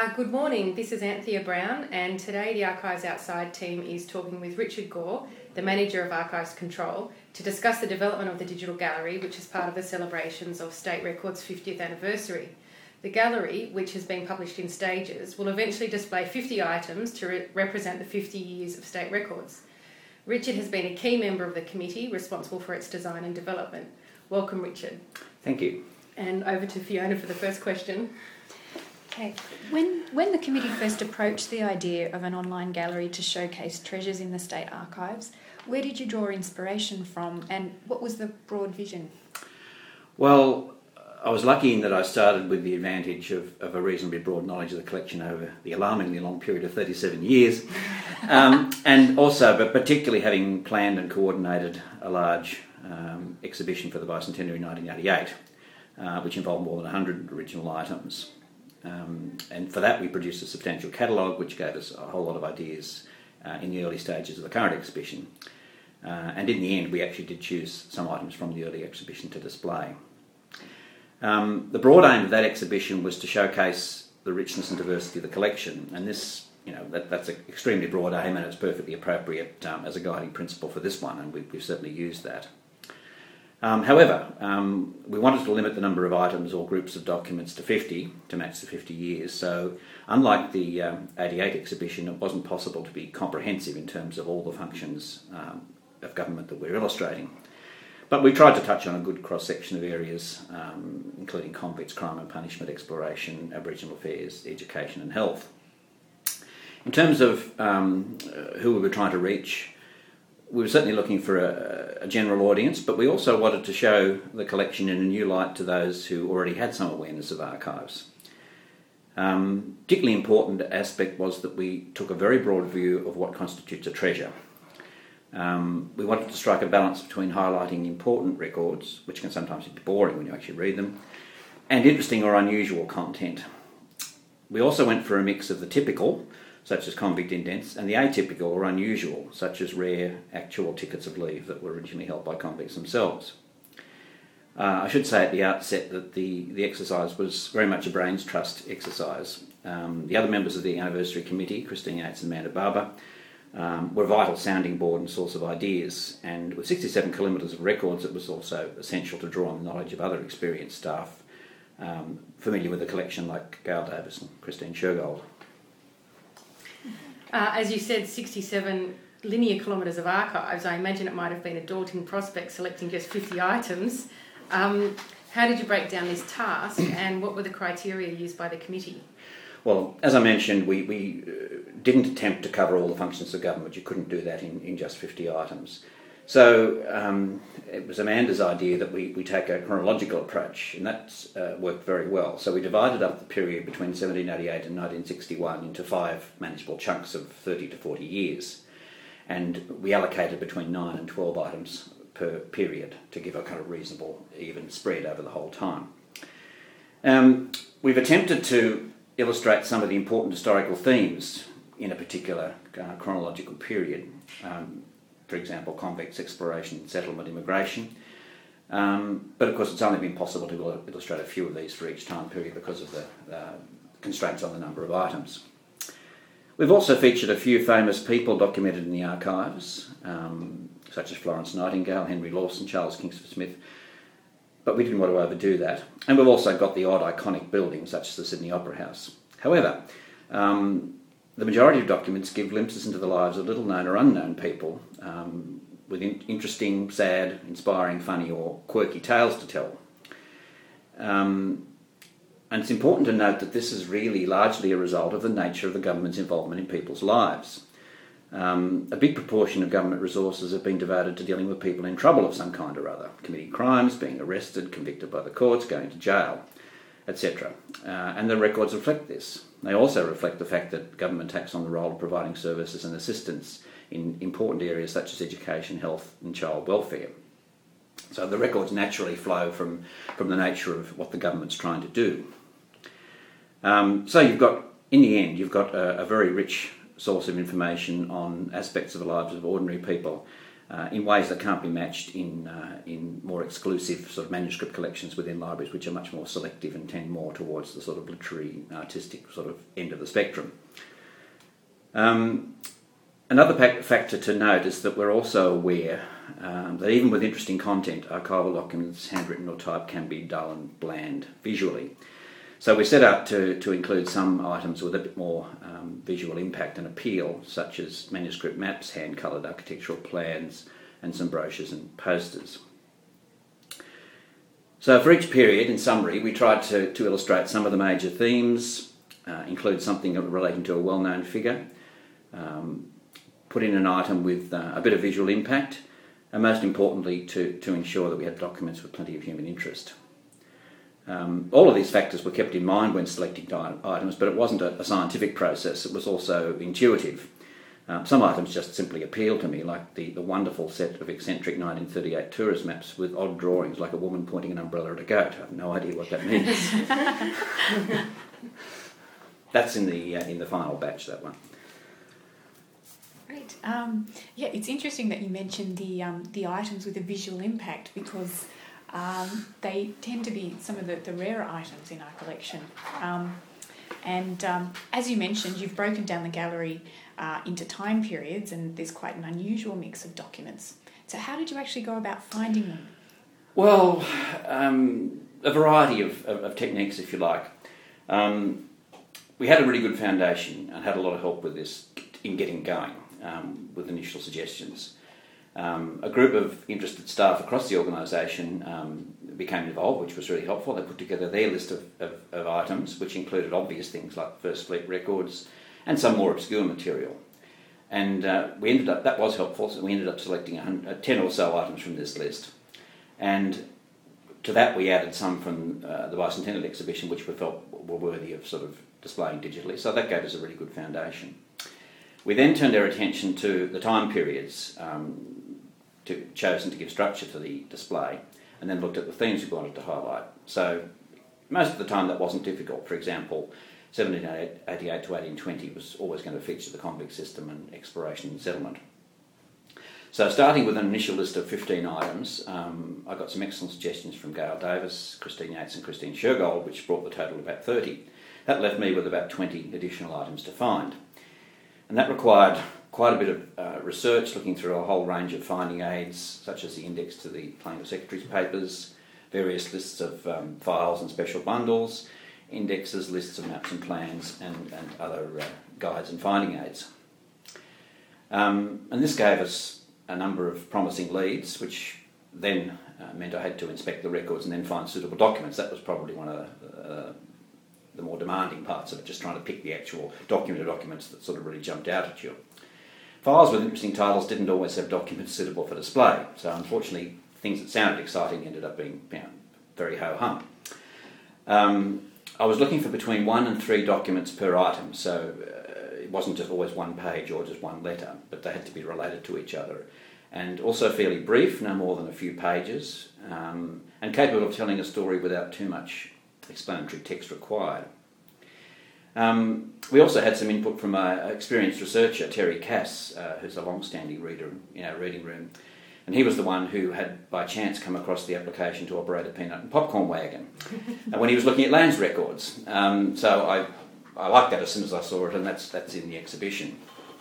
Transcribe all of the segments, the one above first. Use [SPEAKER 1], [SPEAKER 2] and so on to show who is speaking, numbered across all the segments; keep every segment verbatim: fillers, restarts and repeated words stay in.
[SPEAKER 1] Uh, good morning, this is Anthea Brown, and today the Archives Outside team is talking with Richard Gore, the Manager of Archives Control, to discuss the development of the Digital Gallery, which is part of the celebrations of State Records' fiftieth anniversary. The gallery, which has been published in stages, will eventually display fifty items to re- represent the fifty years of State Records. Richard has been a key member of the committee responsible for its design and development. Welcome, Richard.
[SPEAKER 2] Thank you.
[SPEAKER 1] And over to Fiona for the first question.
[SPEAKER 3] Okay. When when the committee first approached the idea of an online gallery to showcase treasures in the state archives, where did you draw inspiration from, and what was the broad vision?
[SPEAKER 2] Well, I was lucky in that I started with the advantage of, of a reasonably broad knowledge of the collection over the alarmingly long period of thirty-seven years, um, and also, but particularly having planned and coordinated a large um, exhibition for the bicentenary in nineteen eighty-eight, uh, which involved more than one hundred original items. Um, and for that we produced a substantial catalogue which gave us a whole lot of ideas uh, in the early stages of the current exhibition. Uh, and in the end we actually did choose some items from the early exhibition to display. Um, the broad aim of that exhibition was to showcase the richness and diversity of the collection, and this, you know, that, that's an extremely broad aim, and it's perfectly appropriate um, as a guiding principle for this one, and we, we've certainly used that. Um, however, um, we wanted to limit the number of items or groups of documents to fifty to match the fifty years. So, unlike the um, eighty-eight exhibition, it wasn't possible to be comprehensive in terms of all the functions um, of government that we're illustrating. But we tried to touch on a good cross-section of areas, um, including convicts, crime and punishment, exploration, Aboriginal affairs, education and health. In terms of um, who we were trying to reach, we were certainly looking for a, a general audience, but we also wanted to show the collection in a new light to those who already had some awareness of archives. Um, particularly important aspect was that we took a very broad view of what constitutes a treasure. Um, we wanted to strike a balance between highlighting important records, which can sometimes be boring when you actually read them, and interesting or unusual content. We also went for a mix of the typical, such as convict indents, and the atypical or unusual, such as rare actual tickets of leave that were originally held by convicts themselves. Uh, I should say at the outset that the, the exercise was very much a brains trust exercise. Um, the other members of the anniversary committee, Christine Yates and Amanda Barber, um, were a vital sounding board and source of ideas, and with sixty-seven kilometres of records it was also essential to draw on the knowledge of other experienced staff um, familiar with the collection like Gail Davis and Christine Shergold.
[SPEAKER 1] Uh, as you said, sixty-seven linear kilometres of archives. I imagine it might have been a daunting prospect selecting just fifty items. Um, how did you break down this task, and what were the criteria used by the committee?
[SPEAKER 2] Well, as I mentioned, we, we uh, didn't attempt to cover all the functions of government. You couldn't do that in, in just fifty items. So um, it was Amanda's idea that we, we take a chronological approach, and that's uh, worked very well. So we divided up the period between seventeen eighty-eight and nineteen sixty-one into five manageable chunks of thirty to forty years, and we allocated between nine and twelve items per period to give a kind of reasonable, even spread over the whole time. Um, we've attempted to illustrate some of the important historical themes in a particular uh, chronological period. Um, for example, convicts, exploration, settlement, immigration. Um, but of course it's only been possible to illustrate a few of these for each time period because of the uh, constraints on the number of items. We've also featured a few famous people documented in the archives, um, such as Florence Nightingale, Henry Lawson, Charles Kingsford Smith, but we didn't want to overdo that. And we've also got the odd iconic buildings such as the Sydney Opera House. However, um, the majority of documents give glimpses into the lives of little-known or unknown people um, with in- interesting, sad, inspiring, funny or quirky tales to tell. Um, and it's important to note that this is really largely a result of the nature of the government's involvement in people's lives. Um, a big proportion of government resources have been devoted to dealing with people in trouble of some kind or other, committing crimes, being arrested, convicted by the courts, going to jail, et cetera. Uh, and the records reflect this. They also reflect the fact that government takes on the role of providing services and assistance in important areas such as education, health and child welfare. So the records naturally flow from, from the nature of what the government's trying to do. Um, so you've got, in the end, you've got a, a very rich source of information on aspects of the lives of ordinary people, uh, in ways that can't be matched in uh, in more exclusive sort of manuscript collections within libraries, which are much more selective and tend more towards the sort of literary, artistic sort of end of the spectrum. Um, another factor to note is that we're also aware um, that even with interesting content, archival documents, handwritten or typed, can be dull and bland visually. So we set out to, to include some items with a bit more um, visual impact and appeal, such as manuscript maps, hand-coloured architectural plans, and some brochures and posters. So for each period, in summary, we tried to, to illustrate some of the major themes, uh, include something relating to a well-known figure, um, put in an item with uh, a bit of visual impact, and most importantly, to, to ensure that we had documents with plenty of human interest. Um, all of these factors were kept in mind when selecting items, but it wasn't a, a scientific process, it was also intuitive. Um, some items just simply appealed to me, like the, the wonderful set of eccentric nineteen thirty-eight tourist maps with odd drawings like a woman pointing an umbrella at a goat. I have no idea what that means. That's in the, uh, in the final batch, that one.
[SPEAKER 3] Great. Um, yeah, it's interesting that you mentioned the, um, the items with a visual impact, because Um, they tend to be some of the, the rarer items in our collection. Um, and um, as you mentioned, you've broken down the gallery uh, into time periods, and there's quite an unusual mix of documents. So how did you actually go about finding them?
[SPEAKER 2] Well, um, a variety of, of, of techniques, if you like. Um, we had a really good foundation and had a lot of help with this in getting going um, with initial suggestions. Um, a group of interested staff across the organisation um, became involved, which was really helpful. They put together their list of, of, of items, which included obvious things like First Fleet records and some more obscure material. And uh, we ended up, that was helpful, so we ended up selecting ten or so items from this list. And to that we added some from uh, the Bicentennial exhibition, which we felt were worthy of sort of displaying digitally. So that gave us a really good foundation. We then turned our attention to the time periods um, to, chosen to give structure to the display, and then looked at the themes we wanted to highlight. So most of the time that wasn't difficult. For example, seventeen eighty-eight to eighteen twenty was always going to feature the convict system and exploration and settlement. So starting with an initial list of fifteen items, um, I got some excellent suggestions from Gail Davis, Christine Yates and Christine Shergold, which brought the total to about thirty. That left me with about twenty additional items to find. And that required quite a bit of uh, research, looking through a whole range of finding aids, such as the index to the Colonial Secretary's papers, various lists of um, files and special bundles, indexes, lists of maps and plans, and, and other uh, guides and finding aids. Um, and this gave us a number of promising leads, which then uh, meant I had to inspect the records and then find suitable documents. That was probably one of the, uh, the more demanding parts of it, just trying to pick the actual document or documents that sort of really jumped out at you. Files with interesting titles didn't always have documents suitable for display, so unfortunately things that sounded exciting ended up being, you know, very ho-hum. Um, I was looking for between one and three documents per item, so uh, it wasn't just always one page or just one letter, but they had to be related to each other. And also fairly brief, no more than a few pages, um, and capable of telling a story without too much explanatory text required. Um, we also had some input from an experienced researcher, Terry Cass, uh, who's a long-standing reader in our reading room, and he was the one who had by chance come across the application to operate a peanut and popcorn wagon and when he was looking at lands records. Um, so I, I liked that as soon as I saw it, and that's, that's in the exhibition.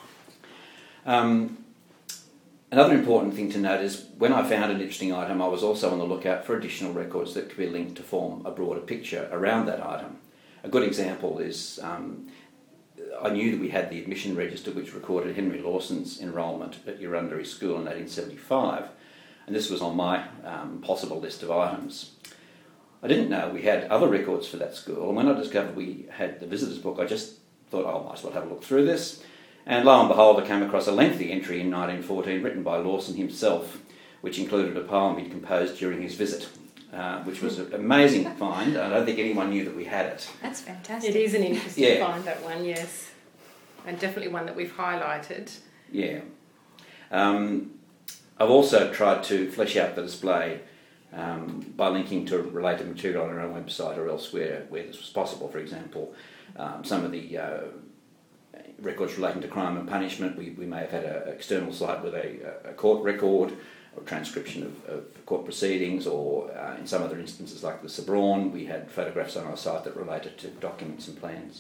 [SPEAKER 2] Um, Another important thing to note is when I found an interesting item, I was also on the lookout for additional records that could be linked to form a broader picture around that item. A good example is um, I knew that we had the admission register which recorded Henry Lawson's enrolment at Urundari School in eighteen seventy-five, and this was on my um, possible list of items. I didn't know we had other records for that school, and when I discovered we had the visitors book, I just thought, oh, I might as well have a look through this. And lo and behold, I came across a lengthy entry in nineteen fourteen written by Lawson himself, which included a poem he'd composed during his visit, uh, which was an amazing find. I don't think anyone knew that we had it.
[SPEAKER 3] That's fantastic.
[SPEAKER 1] It is an interesting
[SPEAKER 2] Yeah.
[SPEAKER 1] find, that one, yes. And definitely one that we've highlighted.
[SPEAKER 2] Yeah. Um, I've also tried to flesh out the display um, by linking to related material on our own website or elsewhere where this was possible. For example, um, some of the... Uh, records relating to crime and punishment. We, we may have had an external site with a, a court record or transcription of, of court proceedings, or uh, in some other instances like the Sabron, we had photographs on our site that related to documents and plans.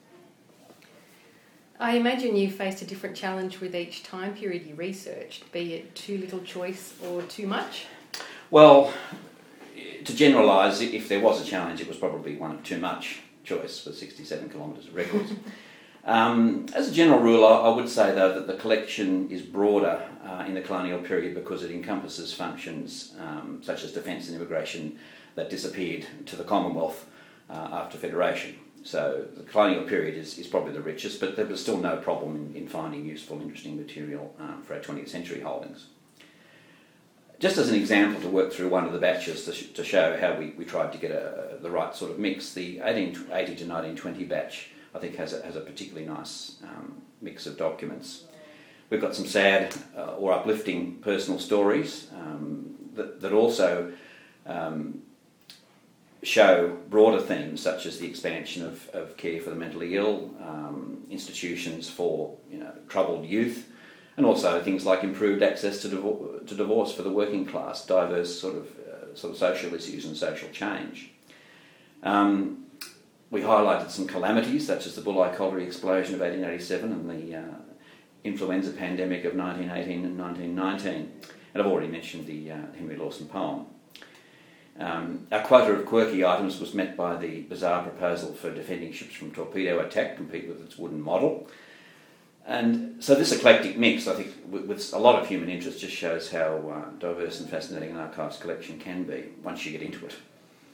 [SPEAKER 1] I imagine you faced a different challenge with each time period you researched, be it too little choice or too much?
[SPEAKER 2] Well, to generalise, if there was a challenge, it was probably one of too much choice for sixty-seven kilometres of records. um, as a general rule, I, I would say, though, that the collection is broader uh, in the colonial period because it encompasses functions um, such as defence and immigration that disappeared to the Commonwealth uh, after Federation. So the colonial period is, is probably the richest, but there was still no problem in, in finding useful, interesting material um, for our twentieth century holdings. Just as an example to work through one of the batches to, sh- to show how we, we tried to get a, the right sort of mix, the eighteen eighty to nineteen twenty batch I think has a, has a particularly nice um, mix of documents. We've got some sad uh, or uplifting personal stories um, that, that also um, show broader themes such as the expansion of, of care for the mentally ill, um, institutions for you know troubled youth, and also things like improved access to, divor- to divorce for the working class, diverse sort of uh, sort of social issues and social change. Um, we highlighted some calamities such as the Bulli Colliery explosion of eighteen eighty-seven and the uh, influenza pandemic of nineteen eighteen and nineteen nineteen, and I've already mentioned the uh, Henry Lawson poem. Um, our quota of quirky items was met by the bizarre proposal for defending ships from torpedo attack, compete with its wooden model. And so this eclectic mix, I think, with, with a lot of human interest, just shows how uh, diverse and fascinating an archives collection can be once you get into it.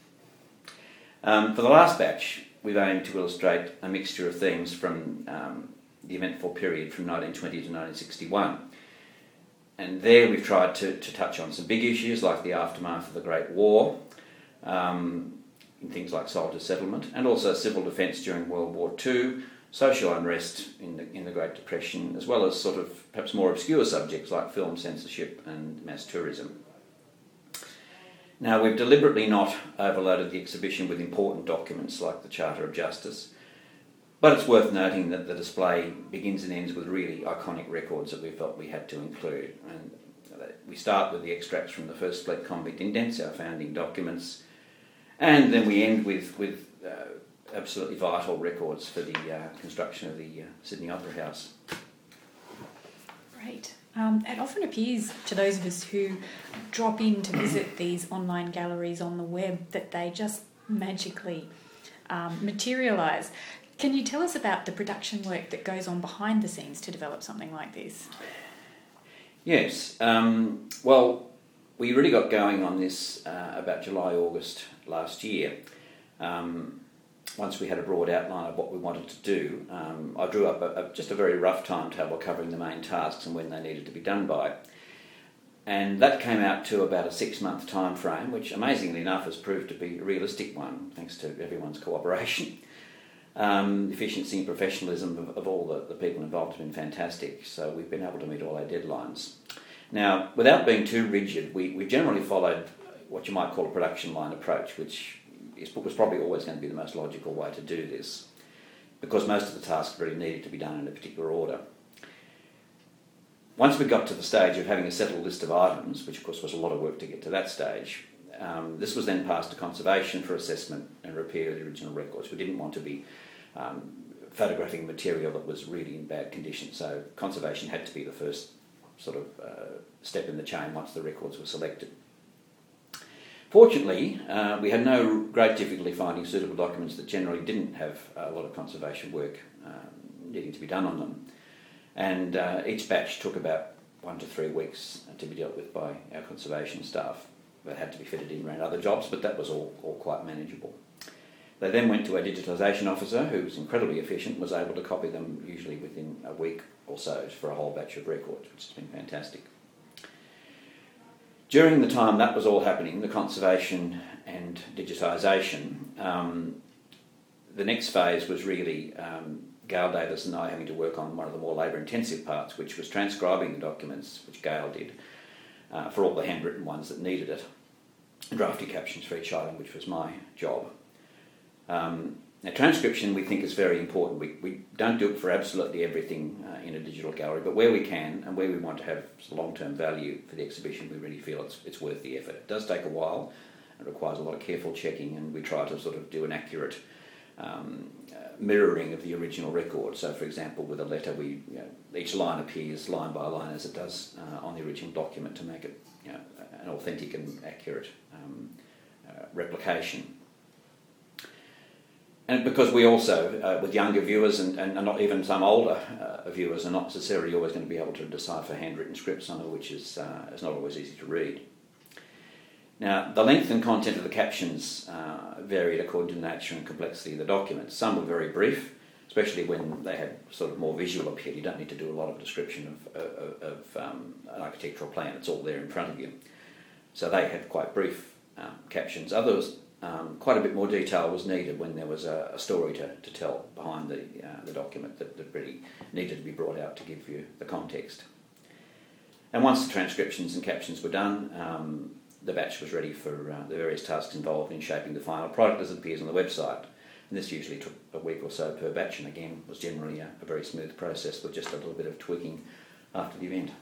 [SPEAKER 2] Um, for the last batch, we've aimed to illustrate a mixture of themes from um, the eventful period from nineteen twenty to nineteen sixty-one. And there we've tried to, to touch on some big issues like the aftermath of the Great War, um, in things like soldier settlement, and also civil defence during World War Two, social unrest in the, in the Great Depression, as well as sort of perhaps more obscure subjects like film censorship and mass tourism. Now, we've deliberately not overloaded the exhibition with important documents like the Charter of Justice, but it's worth noting that the display begins and ends with really iconic records that we felt we had to include. And we start with the extracts from the First Fleet Convict Indents, our founding documents, and then we end with, with uh, absolutely vital records for the uh, construction of the uh, Sydney Opera House.
[SPEAKER 3] Great. Um, it often appears to those of us who drop in to visit these online galleries on the web that they just magically um, materialise. Can you tell us about the production work that goes on behind the scenes to develop something like this?
[SPEAKER 2] Yes. Um, well, we really got going on this uh, about July, August last year. Um, once we had a broad outline of what we wanted to do, um, I drew up a, a, just a very rough timetable covering the main tasks and when they needed to be done by. And that came out to about a six-month time frame, which amazingly enough has proved to be a realistic one, thanks to everyone's cooperation. Um, the efficiency and professionalism of, of all the, the people involved have been fantastic, so we've been able to meet all our deadlines. Now, without being too rigid, we, we generally followed what you might call a production line approach, which is, was probably always going to be the most logical way to do this, because most of the tasks really needed to be done in a particular order. Once we got to the stage of having a settled list of items, which of course was a lot of work to get to that stage, um, this was then passed to conservation for assessment and repair of the original records. We didn't want to be um, photographing material that was really in bad condition, so conservation had to be the first sort of uh, step in the chain once the records were selected. Fortunately, uh, we had no great difficulty finding suitable documents that generally didn't have a lot of conservation work um, needing to be done on them. And uh, each batch took about one to three weeks to be dealt with by our conservation staff. That had to be fitted in around other jobs, but that was all, all quite manageable. They then went to a digitisation officer who was incredibly efficient, was able to copy them usually within a week or so for a whole batch of records, which has been fantastic. During the time that was all happening, the conservation and digitisation, um, the next phase was really um, Gail Davis and I having to work on one of the more labour-intensive parts, which was transcribing the documents, which Gail did, uh, for all the handwritten ones that needed it, and drafting captions for each item, which was my job. Um, now, transcription we think is very important. We, we don't do it for absolutely everything uh, in a digital gallery, but where we can and where we want to have long-term value for the exhibition, we really feel it's, it's worth the effort. It does take a while. It requires a lot of careful checking, and we try to sort of do an accurate um, uh, mirroring of the original record. So, for example, with a letter, we you know, each line appears line by line as it does uh, on the original document to make it you know, an authentic and accurate um, uh, replication. And because we also, uh, with younger viewers and, and, and not even some older uh, viewers, are not necessarily always going to be able to decipher handwritten script, some of which is, uh, is not always easy to read. Now, the length and content of the captions uh, varied according to the nature and complexity of the document. Some were very brief, especially when they had sort of more visual appeal. You don't need to do a lot of description of, of, of um, an architectural plan. It's all there in front of you. So they had quite brief um, captions. Others, um, quite a bit more detail was needed when there was a, a story to, to tell behind the, uh, the document that, that really needed to be brought out to give you the context. And once the transcriptions and captions were done, um, the batch was ready for uh, the various tasks involved in shaping the final product as it appears on the website. And this usually took a week or so per batch, and again was generally a, a very smooth process with just a little bit of tweaking after the event.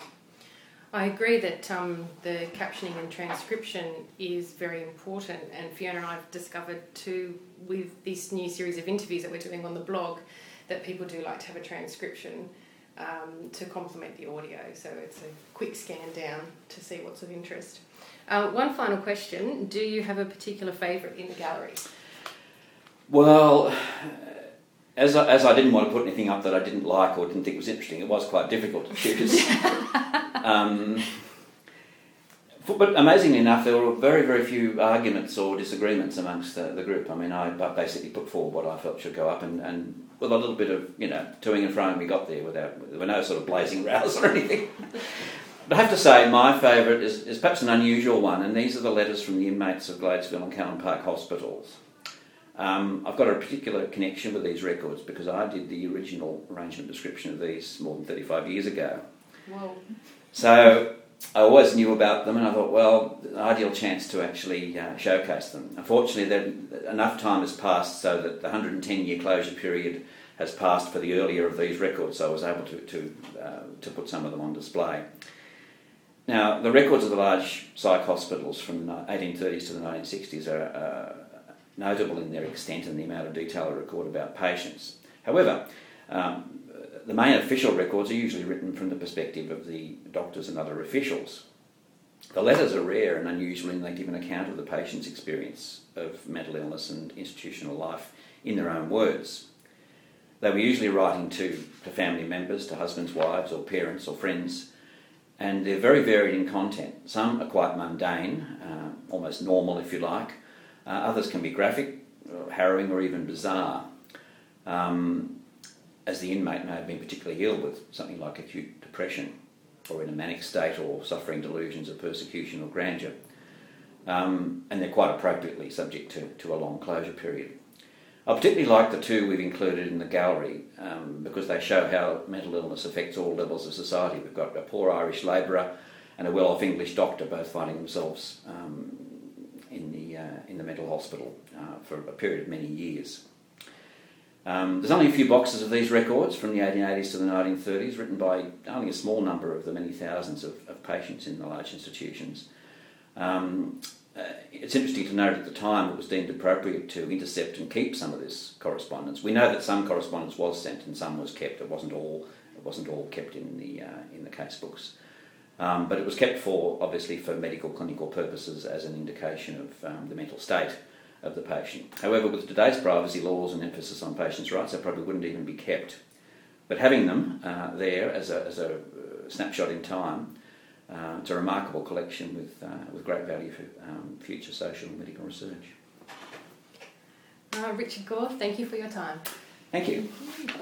[SPEAKER 1] I agree that um, the captioning and transcription is very important, and Fiona and I have discovered too with this new series of interviews that we're doing on the blog that people do like to have a transcription um, to complement the audio, so it's a quick scan down to see what's of interest. Uh, one final question, do you have a particular favourite in the gallery?
[SPEAKER 2] Well, as I, as I didn't want to put anything up that I didn't like or didn't think was interesting, it was quite difficult to choose. um, but amazingly enough, there were very, very few arguments or disagreements amongst the, the group. I mean, I basically put forward what I felt should go up, and, and with a little bit of, you know, toing and froing, we got there without, there were no sort of blazing rows or anything. But I have to say, my favourite is, is perhaps an unusual one, and these are the letters from the inmates of Gladesville and Callan Park hospitals. Um, I've got a particular connection with these records because I did the original arrangement description of these more than thirty-five years ago.
[SPEAKER 1] Whoa.
[SPEAKER 2] So I always knew about them, and I thought, well, an ideal chance to actually uh, showcase them. Unfortunately, then enough time has passed so that the one hundred ten year closure period has passed for the earlier of these records, so I was able to to, uh, to put some of them on display. Now, the records of the large psych hospitals from the eighteen thirties to the nineteen sixties are uh, notable in their extent and the amount of detail they record about patients. However, um, the main official records are usually written from the perspective of the doctors and other officials. The letters are rare and unusual in they give an account of the patient's experience of mental illness and institutional life in their own words. They were usually writing to, to family members, to husbands, wives, or parents, or friends, and they're very varied in content. Some are quite mundane, uh, almost normal if you like. Uh, others can be graphic, or harrowing, or even bizarre, um, as the inmate may have been particularly ill with something like acute depression, or in a manic state, or suffering delusions of persecution or grandeur. Um, and they're quite appropriately subject to, to a long closure period. I particularly like the two we've included in the gallery um, because they show how mental illness affects all levels of society. We've got a poor Irish labourer and a well-off English doctor both finding themselves um, in the uh, in the mental hospital uh, for a period of many years. Um, there's only a few boxes of these records from the eighteen eighties to the nineteen thirties, written by only a small number of the many thousands of, of patients in the large institutions. Um, uh, it's interesting to note at the time it was deemed appropriate to intercept and keep some of this correspondence. We know that some correspondence was sent and some was kept. It wasn't all it wasn't all kept in the uh, in the case books. Um, but it was kept for, obviously, for medical clinical purposes as an indication of um, the mental state of the patient. However, with today's privacy laws and emphasis on patients' rights, they probably wouldn't even be kept. But having them uh, there as a, as a snapshot in time, uh, it's a remarkable collection with, uh, with great value for um, future social and medical research.
[SPEAKER 1] Uh, Richard Gore, thank you for your time.
[SPEAKER 2] Thank you.